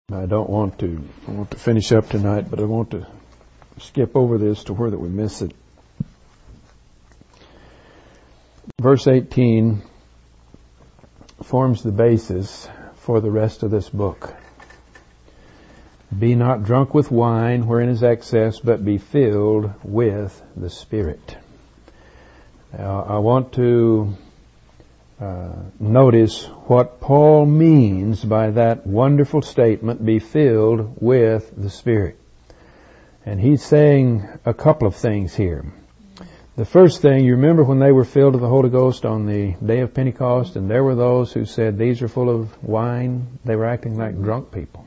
I want to finish up tonight, but I want to skip over this to where that we miss it. Verse 18 forms the basis for the rest of this book. Be not drunk with wine, wherein is excess, but be filled with the Spirit. Now, I want to notice what Paul means by that wonderful statement, be filled with the Spirit. And he's saying a couple of things here. The first thing, you remember when they were filled with the Holy Ghost on the day of Pentecost, and there were those who said, these are full of wine. They were acting like drunk people.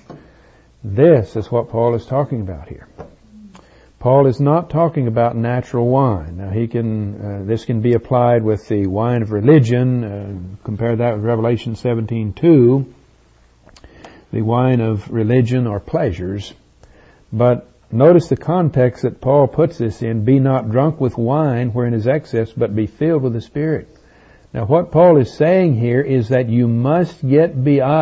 This is what Paul is talking about here. Paul is not talking about natural wine. Now this can be applied with the wine of religion. Compare that with Revelation 17:2, the wine of religion or pleasures. But notice the context that Paul puts this in. Be not drunk with wine, wherein is excess, but be filled with the Spirit. Now what Paul is saying here is that you must get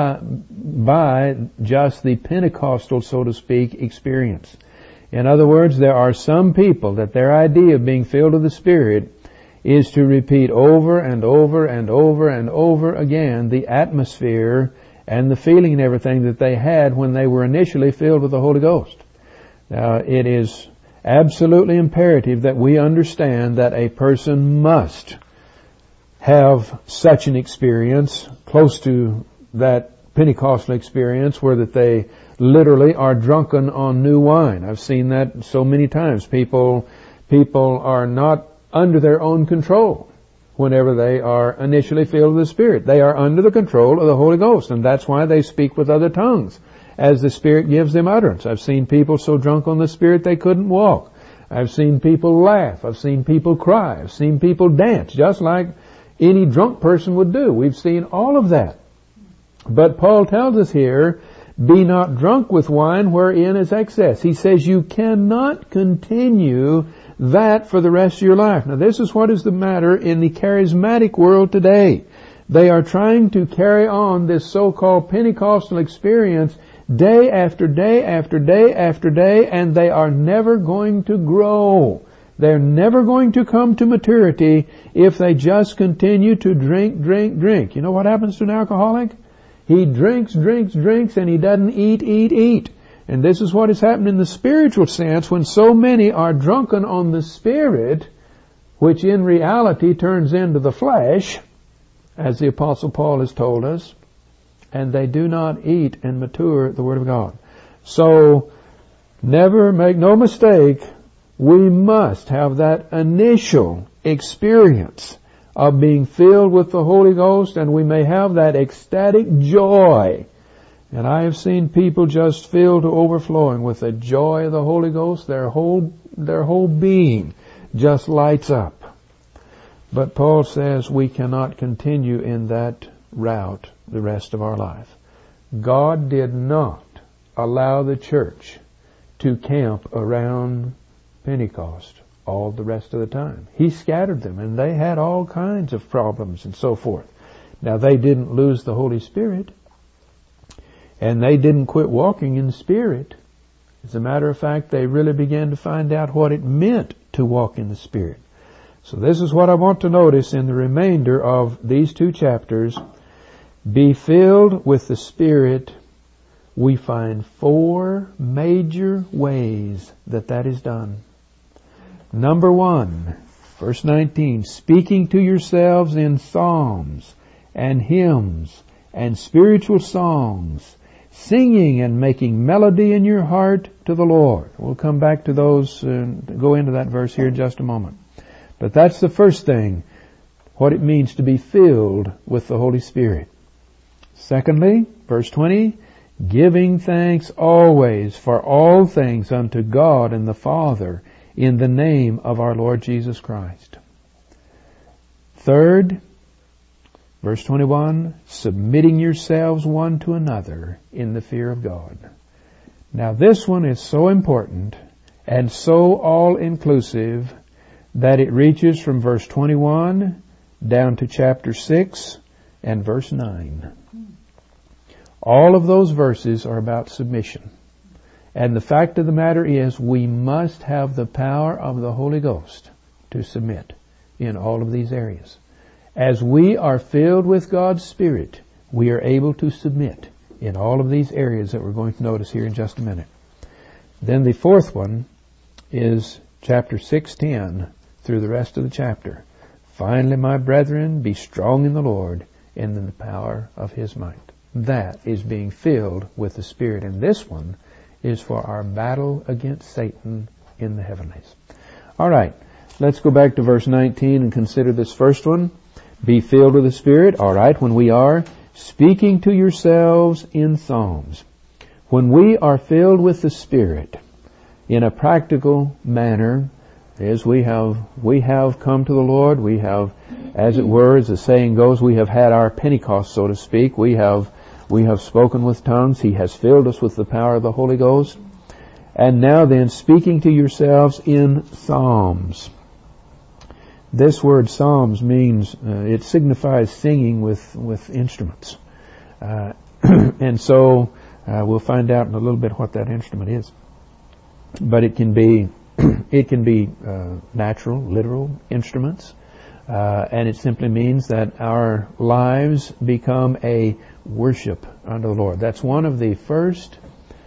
by just the Pentecostal, so to speak, experience. In other words, there are some people that their idea of being filled with the Spirit is to repeat over and over and over and over again the atmosphere and the feeling and everything that they had when they were initially filled with the Holy Ghost. Now, it is absolutely imperative that we understand that a person must have such an experience, close to that Pentecostal experience, where that they literally are drunken on new wine. I've seen that so many times. People are not under their own control whenever they are initially filled with the Spirit. They are under the control of the Holy Ghost, and that's why they speak with other tongues as the Spirit gives them utterance. I've seen people so drunk on the Spirit they couldn't walk. I've seen people laugh. I've seen people cry. I've seen people dance, just like any drunk person would do. We've seen all of that. But Paul tells us here, be not drunk with wine wherein is excess. He says you cannot continue that for the rest of your life. Now this is what is the matter in the charismatic world today. They are trying to carry on this so-called Pentecostal experience day after day after day after day, and they are never going to grow. They're never going to come to maturity if they just continue to drink, drink, drink. You know what happens to an alcoholic? He drinks, drinks, drinks, and he doesn't eat, eat, eat. And this is what has happened in the spiritual sense when so many are drunken on the Spirit, which in reality turns into the flesh, as the Apostle Paul has told us, and they do not eat and mature the Word of God. So, never make no mistake, we must have that initial experience of being filled with the Holy Ghost, and we may have that ecstatic joy. And I have seen people just filled to overflowing with the joy of the Holy Ghost. Their whole being just lights up. But Paul says we cannot continue in that route the rest of our life. God did not allow the church to camp around Pentecost all the rest of the time. He scattered them, and they had all kinds of problems and so forth. Now, they didn't lose the Holy Spirit, and they didn't quit walking in the Spirit. As a matter of fact, they really began to find out what it meant to walk in the Spirit. So this is what I want to notice in the remainder of these two chapters. Be filled with the Spirit. We find 4 major ways that is done. Number 1, verse 19, speaking to yourselves in psalms and hymns and spiritual songs, singing and making melody in your heart to the Lord. We'll come back to those and go into that verse here in just a moment. But that's the first thing, what it means to be filled with the Holy Spirit. Secondly, verse 20, giving thanks always for all things unto God and the Father, in the name of our Lord Jesus Christ. Third, verse 21, submitting yourselves one to another in the fear of God. Now this one is so important and so all-inclusive that it reaches from verse 21 down to chapter 6 and verse 9. All of those verses are about submission. And the fact of the matter is, we must have the power of the Holy Ghost to submit in all of these areas. As we are filled with God's Spirit, we are able to submit in all of these areas that we're going to notice here in just a minute. Then the fourth one is chapter 6:10 through the rest of the chapter. Finally, my brethren, be strong in the Lord and in the power of His might. That is being filled with the Spirit. And this one is for our battle against Satan in the heavenlies. All right, let's go back to verse 19 and consider this first one. Be filled with the Spirit. All right, when we are speaking to yourselves in psalms. When we are filled with the Spirit in a practical manner, as we have come to the Lord, we have, as it were, as the saying goes, we have had our Pentecost, so to speak. We have spoken with tongues. He has filled us with the power of the Holy Ghost. And now then, speaking to yourselves in psalms. This word psalms means, it signifies singing with instruments. And so, we'll find out in a little bit what that instrument is. But it can be natural, literal instruments. And it simply means that our lives become a worship unto the Lord. That's one of the first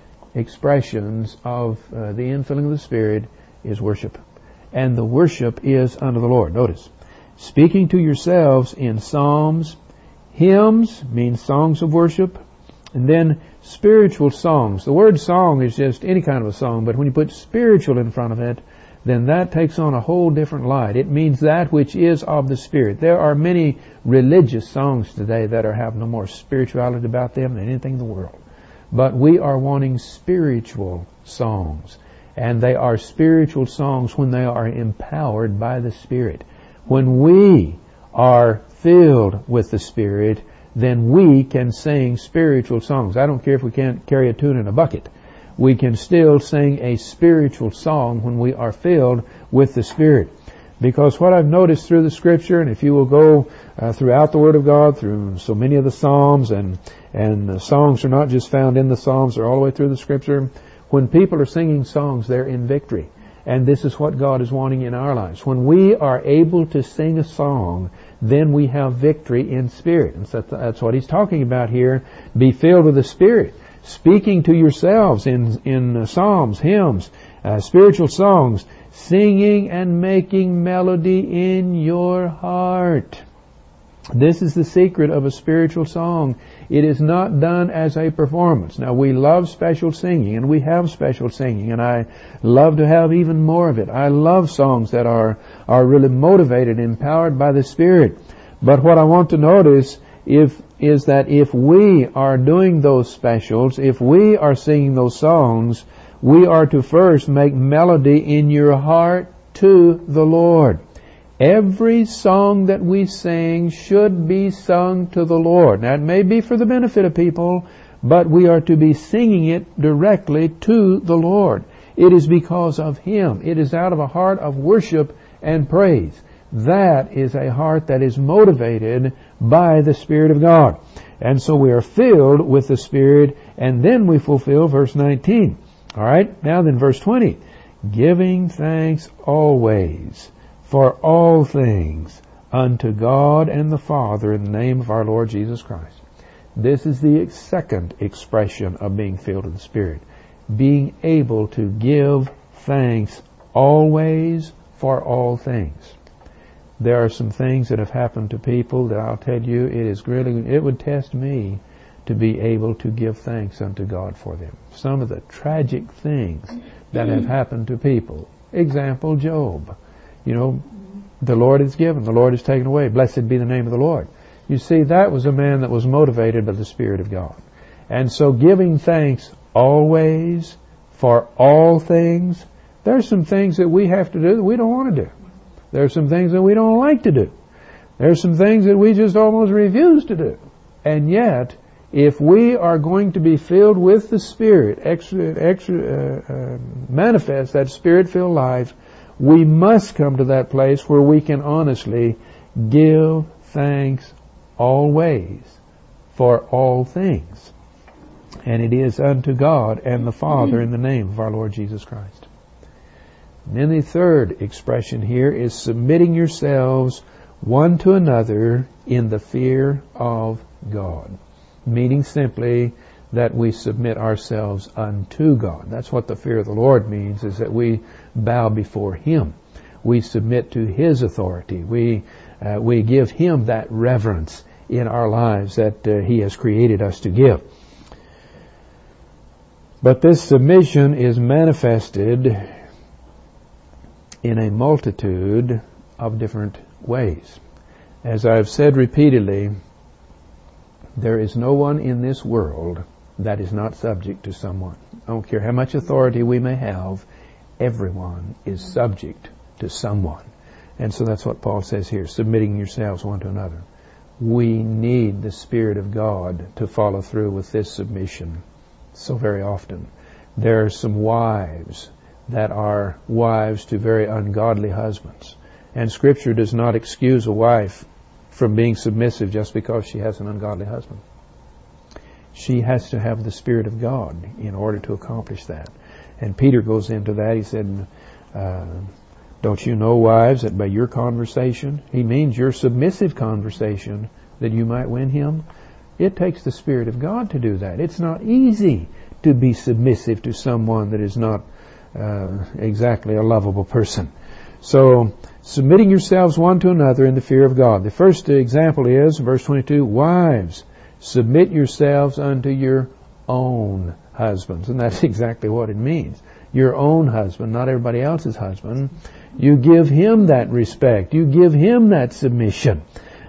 expressions of the infilling of the Spirit is worship. And the worship is unto the Lord. Notice, speaking to yourselves in psalms, hymns means songs of worship, and then spiritual songs. The word song is just any kind of a song, but when you put spiritual in front of it, then that takes on a whole different light. It means that which is of the Spirit. There are many religious songs today that have no more spirituality about them than anything in the world. But we are wanting spiritual songs. And they are spiritual songs when they are empowered by the Spirit. When we are filled with the Spirit, then we can sing spiritual songs. I don't care if we can't carry a tune in a bucket. We can still sing a spiritual song when we are filled with the Spirit. Because what I've noticed through the Scripture, and if you will go throughout the Word of God, through so many of the Psalms, and songs are not just found in the Psalms, they're all the way through the Scripture. When people are singing songs, they're in victory. And this is what God is wanting in our lives. When we are able to sing a song, then we have victory in spirit. And so that's what He's talking about here. Be filled with the Spirit. Speaking to yourselves in psalms, hymns, spiritual songs, singing and making melody in your heart. This is the secret of a spiritual song. It is not done as a performance. Now, we love special singing, and we have special singing, and I love to have even more of it. I love songs that are really motivated, empowered by the Spirit. But what I want to notice is that if we are doing those specials, if we are singing those songs, we are to first make melody in your heart to the Lord. Every song that we sing should be sung to the Lord. Now, it may be for the benefit of people, but we are to be singing it directly to the Lord. It is because of Him. It is out of a heart of worship and praise. That is a heart that is motivated by the Spirit of God. And so we are filled with the Spirit, and then we fulfill verse 19. All right, now then verse 20. Giving thanks always for all things unto God and the Father in the name of our Lord Jesus Christ. This is the second expression of being filled with the Spirit. Being able to give thanks always for all things. There are some things that have happened to people that I'll tell you, it would test me to be able to give thanks unto God for them. Some of the tragic things that have happened to people. Example, Job. You know, the Lord is given, the Lord is taken away. Blessed be the name of the Lord. You see, that was a man that was motivated by the Spirit of God. And so giving thanks always for all things. There's some things that we have to do that we don't want to do. There's some things that we don't like to do. There's some things that we just almost refuse to do. And yet, if we are going to be filled with the Spirit, manifest that Spirit-filled life, we must come to that place where we can honestly give thanks always for all things. And it is unto God and the Father in the name of our Lord Jesus Christ. And then the third expression here is submitting yourselves one to another in the fear of God. Meaning simply that we submit ourselves unto God. That's what the fear of the Lord means, is that we bow before Him. We submit to His authority. We give Him that reverence in our lives that He has created us to give. But this submission is manifested in a multitude of different ways. As I've said repeatedly, there is no one in this world that is not subject to someone. I don't care how much authority we may have, everyone is subject to someone. And so that's what Paul says here, submitting yourselves one to another. We need the Spirit of God to follow through with this submission so very often. There are some wives that are wives to very ungodly husbands. And Scripture does not excuse a wife from being submissive just because she has an ungodly husband. She has to have the Spirit of God in order to accomplish that. And Peter goes into that. He said, don't you know, wives, that by your conversation, he means your submissive conversation, that you might win him? It takes the Spirit of God to do that. It's not easy to be submissive to someone that is not exactly a lovable person. So, submitting yourselves one to another in the fear of God. The first example is, verse 22, wives, submit yourselves unto your own husbands. And that's exactly what it means. Your own husband, not everybody else's husband. You give him that respect. You give him that submission.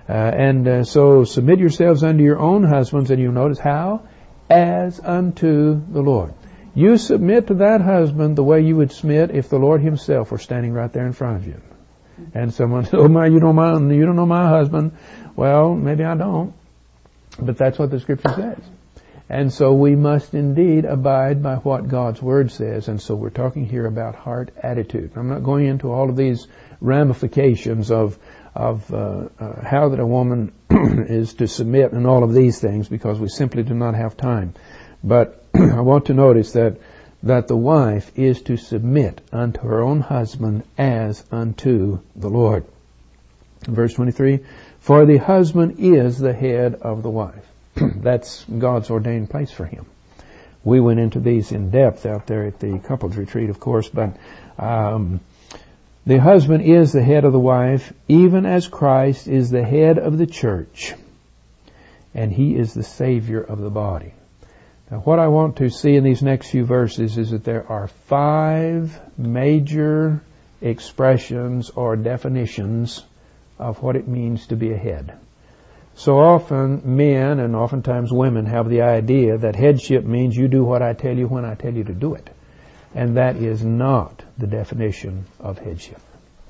So submit yourselves unto your own husbands, and you notice how? As unto the Lord. You submit to that husband the way you would submit if the Lord Himself were standing right there in front of you. And someone says, oh my, you don't know my husband. Well, maybe I don't. But that's what the Scripture says. And so we must indeed abide by what God's Word says. And so we're talking here about heart attitude. I'm not going into all of these ramifications of how that a woman is to submit and all of these things, because we simply do not have time. But I want to notice that the wife is to submit unto her own husband as unto the Lord. Verse 23, for the husband is the head of the wife. That's God's ordained place for him. We went into these in depth out there at the couples retreat, of course, but the husband is the head of the wife, even as Christ is the head of the church, and He is the Savior of the body. Now, what I want to see in these next few verses is that there are 5 major expressions or definitions of what it means to be a head. So often men and oftentimes women have the idea that headship means you do what I tell you when I tell you to do it. And that is not the definition of headship.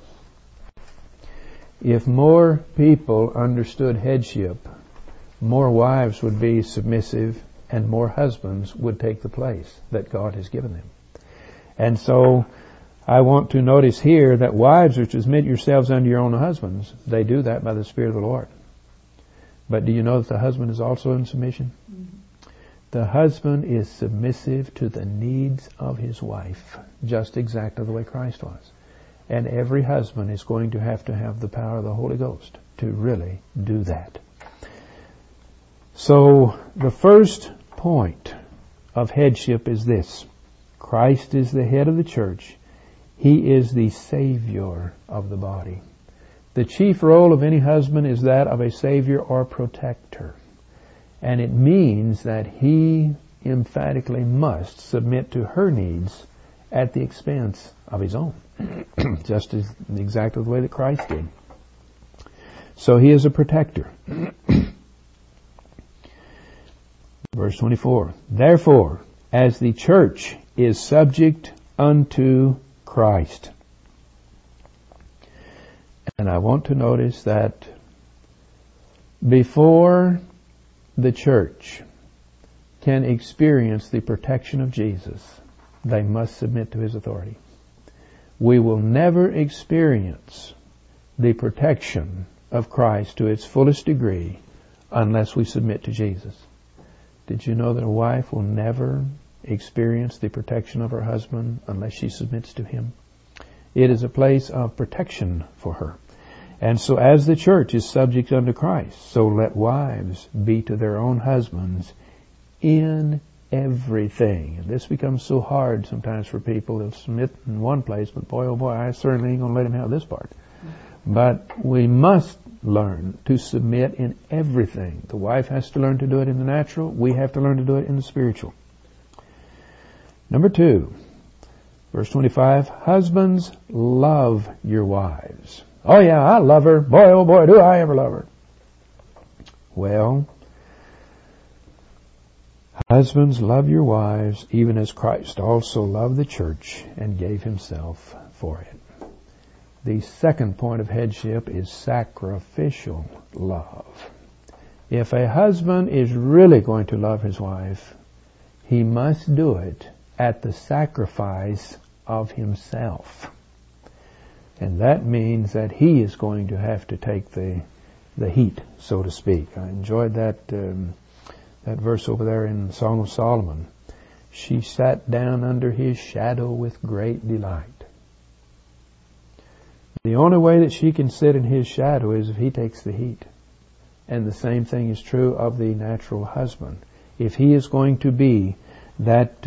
If more people understood headship, more wives would be submissive and more husbands would take the place that God has given them. And so I want to notice here that wives are to submit yourselves unto your own husbands. They do that by the Spirit of the Lord. But do you know that the husband is also in submission? Mm-hmm. The husband is submissive to the needs of his wife, just exactly the way Christ was. And every husband is going to have the power of the Holy Ghost to really do that. So the first point of headship is this. Christ is the head of the church. He is the Savior of the body. The chief role of any husband is that of a Savior or protector. And it means that he emphatically must submit to her needs at the expense of his own. Just as exactly the way that Christ did. So he is a protector. Verse 24. Therefore, as the church is subject unto Christ. And I want to notice that before the church can experience the protection of Jesus, they must submit to His authority. We will never experience the protection of Christ to its fullest degree unless we submit to Jesus. Did you know that a wife will never experience the protection of her husband unless she submits to him? It is a place of protection for her. And so as the church is subject unto Christ, so let wives be to their own husbands in everything. And this becomes so hard sometimes for people. They'll submit in one place, but boy, oh boy, I certainly ain't going to let him have this part. But we must learn to submit in everything. The wife has to learn to do it in the natural. We have to learn to do it in the spiritual. Number 2, verse 25, husbands, love your wives. Oh yeah, I love her. Boy, oh boy, do I ever love her. Well, husbands, love your wives, even as Christ also loved the church and gave himself for it. The second point of headship is sacrificial love. If a husband is really going to love his wife, he must do it at the sacrifice of himself. And that means that he is going to have to take the heat, so to speak. I enjoyed that verse over there in Song of Solomon. She sat down under his shadow with great delight. The only way that she can sit in his shadow is if he takes the heat. And the same thing is true of the natural husband. If he is going to be that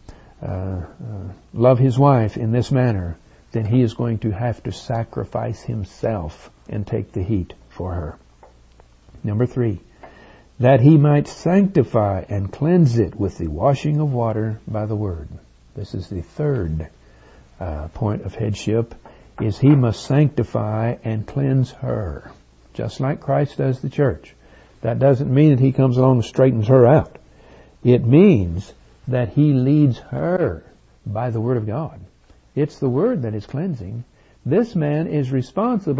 love his wife in this manner, then he is going to have to sacrifice himself and take the heat for her. Number 3, that he might sanctify and cleanse it with the washing of water by the word. This is the third point of headship, is he must sanctify and cleanse her, just like Christ does the church. That doesn't mean that he comes along and straightens her out. It means that he leads her by the word of God. It's the word that is cleansing. This man is responsible.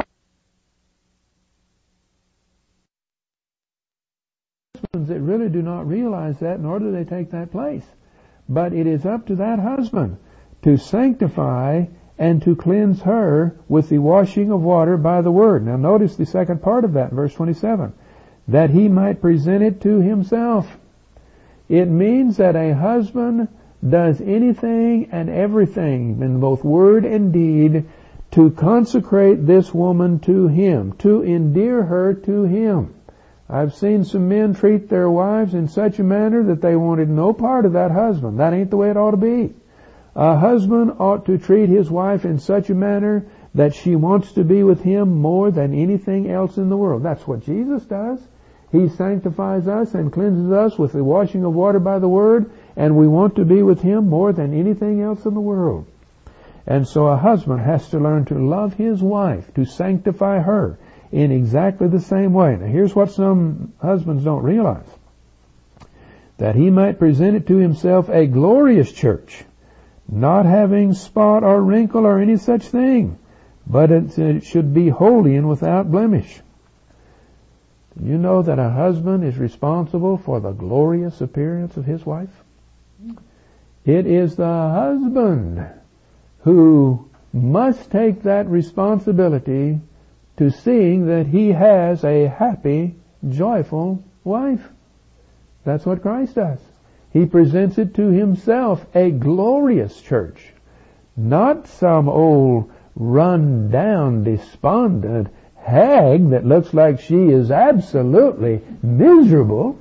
Husbands that really do not realize that, nor do they take that place. But it is up to that husband to sanctify and to cleanse her with the washing of water by the word. Now notice the second part of that, verse 27. That he might present it to himself. It means that a husband does anything and everything in both word and deed to consecrate this woman to him, to endear her to him. I've seen some men treat their wives in such a manner that they wanted no part of that husband. That ain't the way it ought to be. A husband ought to treat his wife in such a manner that she wants to be with him more than anything else in the world. That's what Jesus does. He sanctifies us and cleanses us with the washing of water by the word, and we want to be with him more than anything else in the world. And so a husband has to learn to love his wife, to sanctify her in exactly the same way. Now here's what some husbands don't realize. That he might present it to himself a glorious church, not having spot or wrinkle or any such thing, but it should be holy and without blemish. You know that a husband is responsible for the glorious appearance of his wife? It is the husband who must take that responsibility to seeing that he has a happy, joyful wife. That's what Christ does. He presents it to himself, a glorious church, not some old run-down, despondent hag that looks like she is absolutely miserable.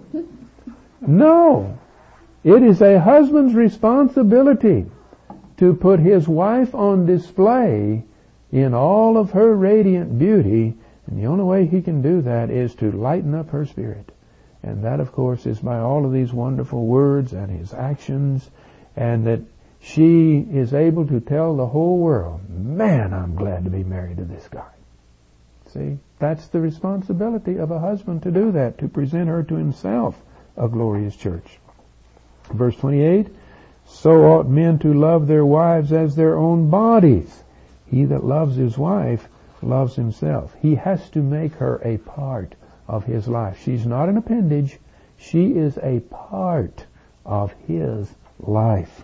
No. It is a husband's responsibility to put his wife on display in all of her radiant beauty, and the only way he can do that is to lighten up her spirit. And that, of course, is by all of these wonderful words and his actions, and that she is able to tell the whole world, man, I'm glad to be married to this guy. See, that's the responsibility of a husband to do that, to present her to himself a glorious church. Verse 28, so ought men to love their wives as their own bodies. He that loves his wife loves himself. He has to make her a part of his life. She's not an appendage. She is a part of his life.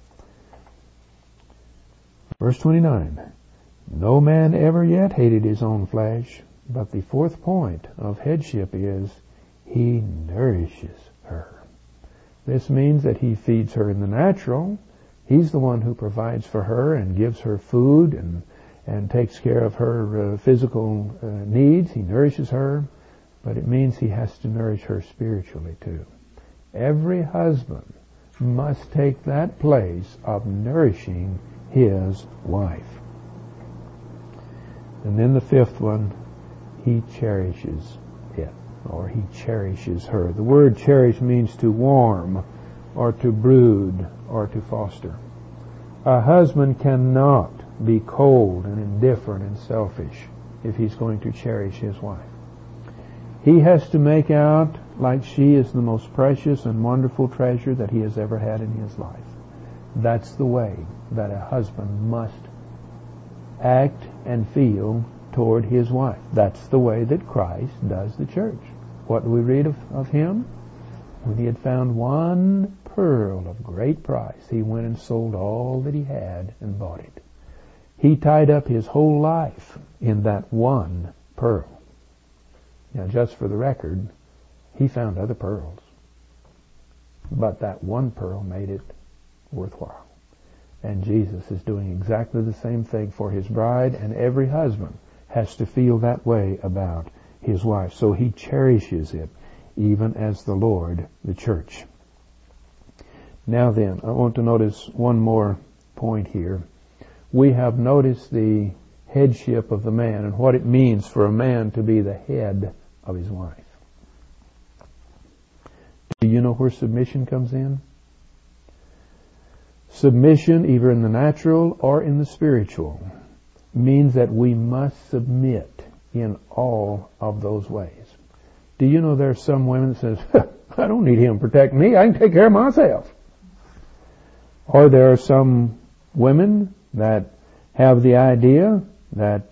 Verse 29. No man ever yet hated his own flesh, but the fourth point of headship is he nourishes her. This means that he feeds her in the natural. He's the one who provides for her and gives her food and takes care of her physical needs. He nourishes her, but it means he has to nourish her spiritually too. Every husband must take that place of nourishing his wife. And then the fifth one, he cherishes it, or he cherishes her. The word cherish means to warm, or to brood, or to foster. A husband cannot be cold and indifferent and selfish if he's going to cherish his wife. He has to make out like she is the most precious and wonderful treasure that he has ever had in his life. That's the way that a husband must act and feel toward his wife. That's the way that Christ does the church. What do we read of him? When he had found one pearl of great price, he went and sold all that he had and bought it. He tied up his whole life in that one pearl. Now, just for the record, he found other pearls, but that one pearl made it worthwhile. And Jesus is doing exactly the same thing for his bride, and every husband has to feel that way about his wife. So he cherishes it, even as the Lord, the church. Now then, I want to notice one more point here. We have noticed the headship of the man and what it means for a man to be the head of his wife. Do you know where submission comes in? Submission, either in the natural or in the spiritual, means that we must submit in all of those ways. Do you know there are some women that says, I don't need him to protect me, I can take care of myself. Or there are some women that have the idea that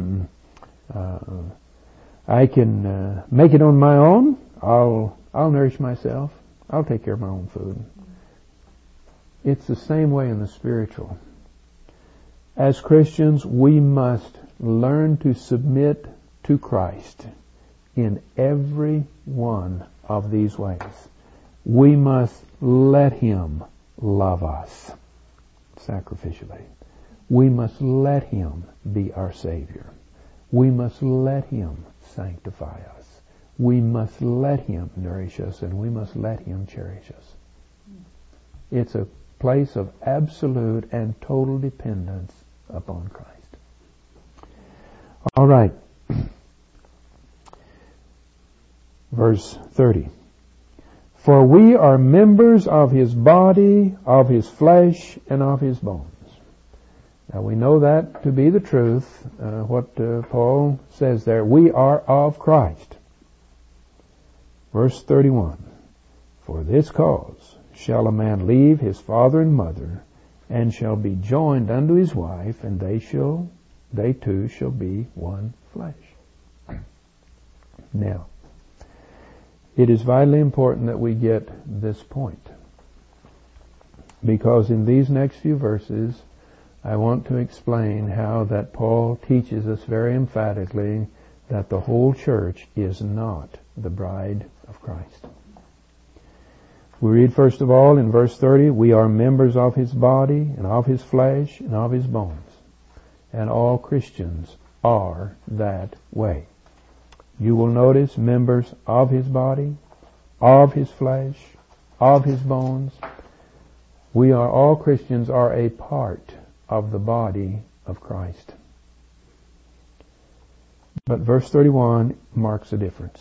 I can make it on my own. I'll nourish myself. I'll take care of my own food. It's the same way in the spiritual. As Christians, we must learn to submit to Christ in every one of these ways. We must let him love us sacrificially. We must let him be our Savior. We must let him sanctify us. We must let him nourish us, and we must let him cherish us. It's a place of absolute and total dependence upon Christ. All right. Verse 30. For we are members of his body, of his flesh, and of his bones. Now we know that to be the truth, what Paul says there. We are of Christ. Verse 31. For this cause shall a man leave his father and mother, and shall be joined unto his wife, and they two shall be one flesh. Now, it is vitally important that we get this point, because in these next few verses, I want to explain how that Paul teaches us very emphatically that the whole church is not the bride of Christ. We read first of all in verse 30, we are members of his body and of his flesh and of his bones. And all Christians are that way. You will notice members of his body, of his flesh, of his bones. We are, all Christians are a part of the body of Christ. But verse 31 marks a difference.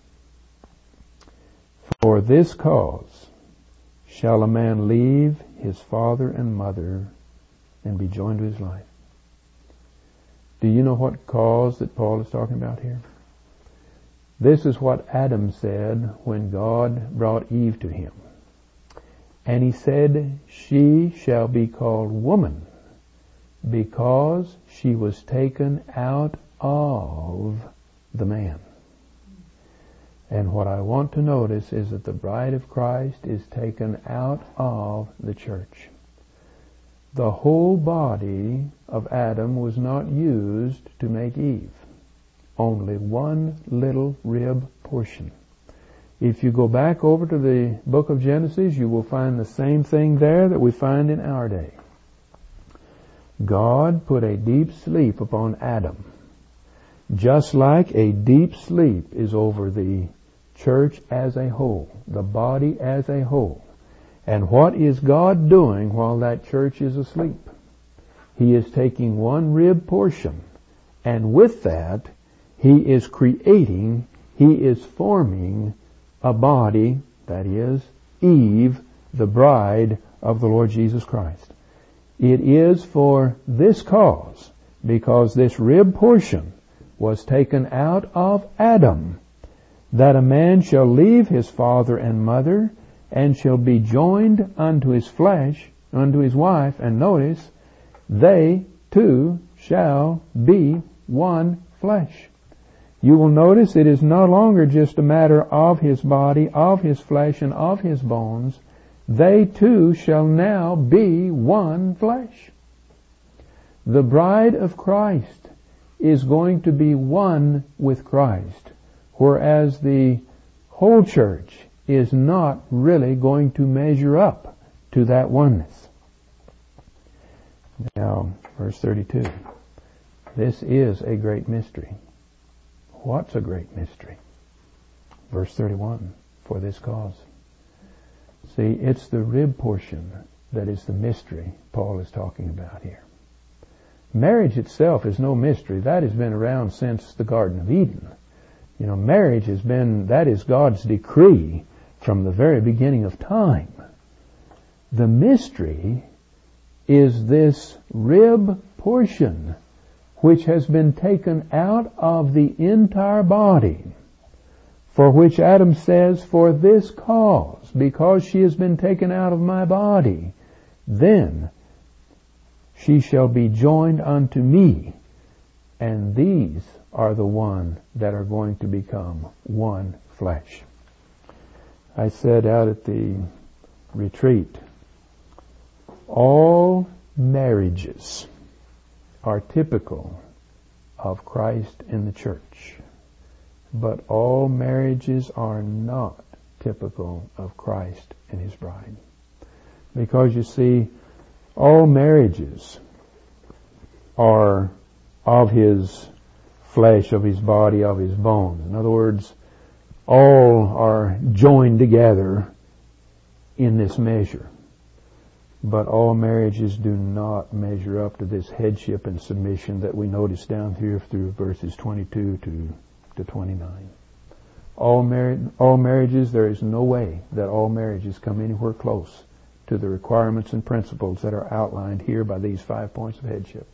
For this cause shall a man leave his father and mother and be joined to his wife. Do you know what cause that Paul is talking about here? This is what Adam said when God brought Eve to him. And he said, she shall be called woman, because she was taken out of the man. And what I want to notice is that the bride of Christ is taken out of the church. The whole body of Adam was not used to make Eve. Only one little rib portion. If you go back over to the book of Genesis, you will find the same thing there that we find in our day. God put a deep sleep upon Adam, just like a deep sleep is over the church as a whole, the body as a whole. And what is God doing while that church is asleep? He is taking one rib portion, and with that, He is creating, He is forming a body, that is, Eve, the bride of the Lord Jesus Christ. It is for this cause, because this rib portion was taken out of Adam, that a man shall leave his father and mother, and shall be joined unto his flesh, unto his wife, and notice, they two shall be one flesh. You will notice it is no longer just a matter of his body, of his flesh, and of his bones. They two shall now be one flesh. The bride of Christ is going to be one with Christ, whereas the whole church is not really going to measure up to that oneness. Now, verse 32. This is a great mystery. What's a great mystery? Verse 31, for this cause. See, it's the rib portion that is the mystery Paul is talking about here. Marriage itself is no mystery. That has been around since the Garden of Eden. You know, marriage that is God's decree from the very beginning of time. The mystery is this rib portion which has been taken out of the entire body, for which Adam says, for this cause, because she has been taken out of my body, then she shall be joined unto me, and these are the one that are going to become one flesh. I said out at the retreat, all marriages are typical of Christ in the church, but all marriages are not typical of Christ and His bride. Because you see, all marriages are of His flesh, of His body, of His bones. In other words, all are joined together in this measure. But all marriages do not measure up to this headship and submission that we notice down here through verses 22 to 29. All marriages, there is no way that all marriages come anywhere close to the requirements and principles that are outlined here by these 5 points of headship.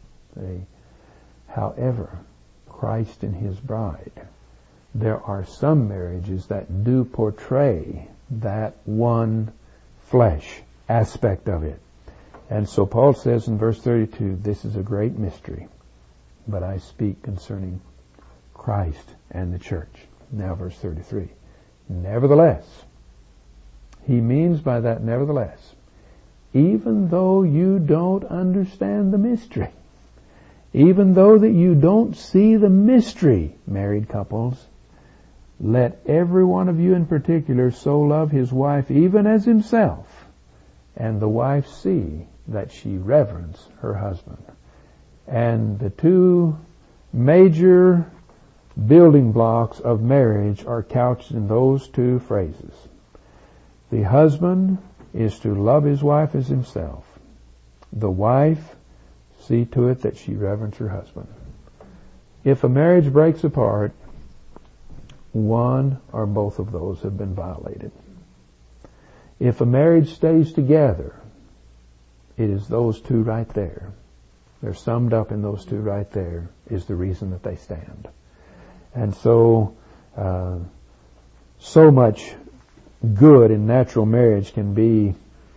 However, Christ and His bride, there are some marriages that do portray that one flesh aspect of it. And so Paul says in verse 32, this is a great mystery, but I speak concerning Christ and the church. Now verse 33. Nevertheless, he means by that nevertheless, even though you don't understand the mystery, even though that you don't see the mystery, married couples, let every one of you in particular so love his wife even as himself, and the wife see that she reverence her husband. And the two major building blocks of marriage are couched in those two phrases. The husband is to love his wife as himself. The wife see to it that she reverence her husband. If a marriage breaks apart, one or both of those have been violated. If a marriage stays together, it is those two right there. They're summed up in those two right there is the reason that they stand. And so much good in natural marriage can be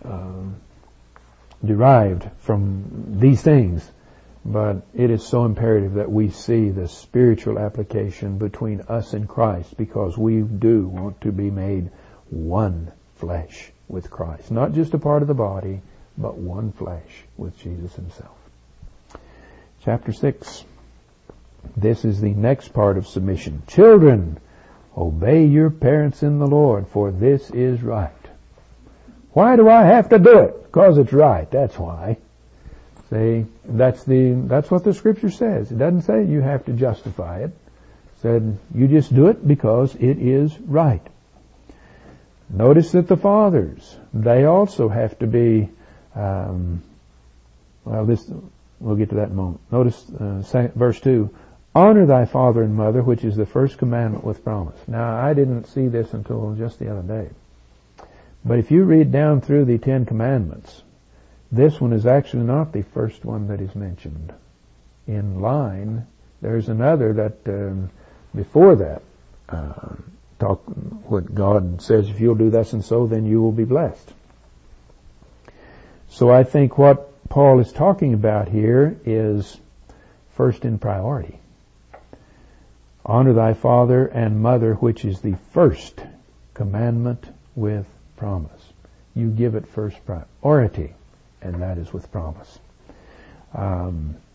derived from these things, but it is so imperative that we see the spiritual application between us and Christ, because we do want to be made one flesh with Christ. Not just a part of the body, but one flesh with Jesus Himself. Chapter 6. This is the next part of submission. Children, Obey your parents in the Lord, for this is right. Why do I have to do it? Because it's right. That's why. See, that's what the Scripture says. It doesn't say you have to justify it. It said you just do it because it is right. Notice that the fathers, they also have to be, we'll get to that in a moment. Notice verse 2, honor thy father and mother, which is the first commandment with promise. Now, I didn't see this until just the other day. But if you read down through the Ten Commandments, this one is actually not the first one that is mentioned. In line, there's another that, before that, what God says, if you'll do this and so, then you will be blessed. So I think what Paul is talking about here is first in priority. Honor thy father and mother, which is the first commandment with promise. You give it first priority, and that is with promise.